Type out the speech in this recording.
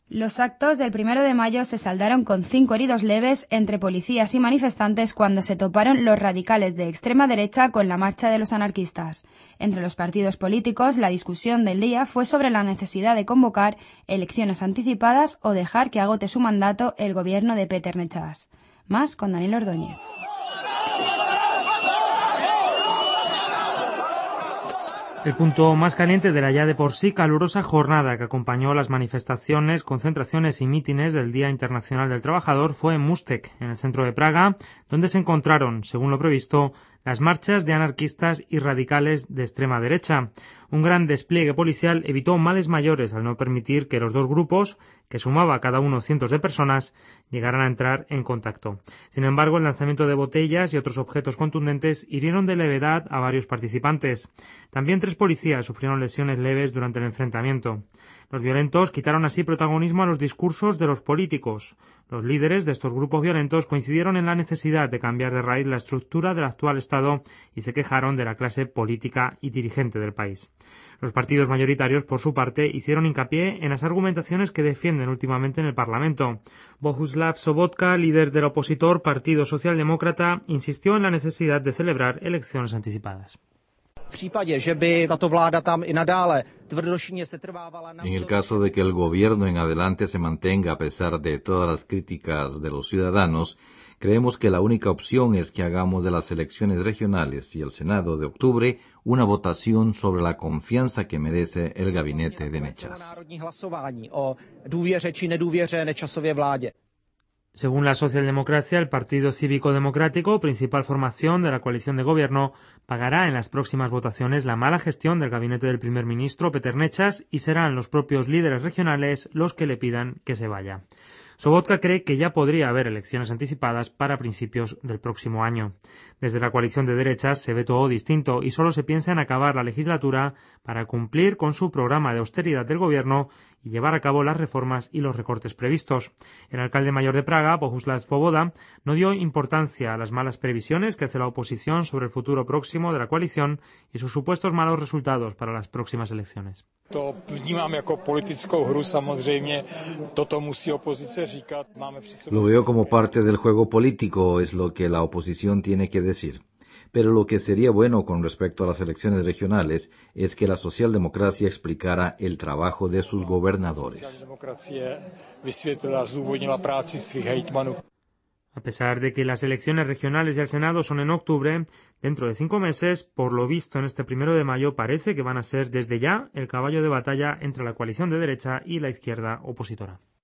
Los actos del 1 de mayo se saldaron con 5 heridos leves entre policías y manifestantes cuando se toparon los radicales de extrema derecha con la marcha de los anarquistas. Entre los partidos políticos, la discusión del día fue sobre la necesidad de convocar elecciones anticipadas o dejar que agote su mandato el gobierno de Péter Nečas. Más con Daniel Ordóñez. El punto más caliente de la ya de por sí calurosa jornada que acompañó las manifestaciones, concentraciones y mítines del Día Internacional del Trabajador fue en Můstek, en el centro de Praga, donde se encontraron, según lo previsto, las marchas de anarquistas y radicales de extrema derecha. Un gran despliegue policial evitó males mayores al no permitir que los dos grupos, que sumaba a cada uno cientos de personas, llegaran a entrar en contacto. Sin embargo, el lanzamiento de botellas y otros objetos contundentes hirieron de levedad a varios participantes. También 3 policías sufrieron lesiones leves durante el enfrentamiento. Los violentos quitaron así protagonismo a los discursos de los políticos. Los líderes de estos grupos violentos coincidieron en la necesidad de cambiar de raíz la estructura del actual Estado y se quejaron de la clase política y dirigente del país. Los partidos mayoritarios, por su parte, hicieron hincapié en las argumentaciones que defienden últimamente en el Parlamento. Bohuslav Sobotka, líder del opositor Partido Socialdemócrata, insistió en la necesidad de celebrar elecciones anticipadas. En el caso de que el gobierno en adelante se mantenga a pesar de todas las críticas de los ciudadanos, creemos que la única opción es que hagamos de las elecciones regionales y el Senado de octubre una votación sobre la confianza que merece el gabinete de Nečas. Según la socialdemocracia, el Partido Cívico-Democrático, principal formación de la coalición de gobierno, pagará en las próximas votaciones la mala gestión del gabinete del primer ministro Péter Nečas y serán los propios líderes regionales los que le pidan que se vaya. Sobotka cree que ya podría haber elecciones anticipadas para principios del próximo año. Desde la coalición de derechas se ve todo distinto y solo se piensa en acabar la legislatura para cumplir con su programa de austeridad del gobierno y llevar a cabo las reformas y los recortes previstos. El alcalde mayor de Praga, Bohuslav Svoboda, no dio importancia a las malas previsiones que hace la oposición sobre el futuro próximo de la coalición y sus supuestos malos resultados para las próximas elecciones. Lo veo como parte del juego político, es lo que la oposición tiene que decir. Pero lo que sería bueno con respecto a las elecciones regionales es que la socialdemocracia explicara el trabajo de sus gobernadores. A pesar de que las elecciones regionales y al Senado son en octubre, dentro de 5 meses, por lo visto en este 1 de mayo, parece que van a ser desde ya el caballo de batalla entre la coalición de derecha y la izquierda opositora.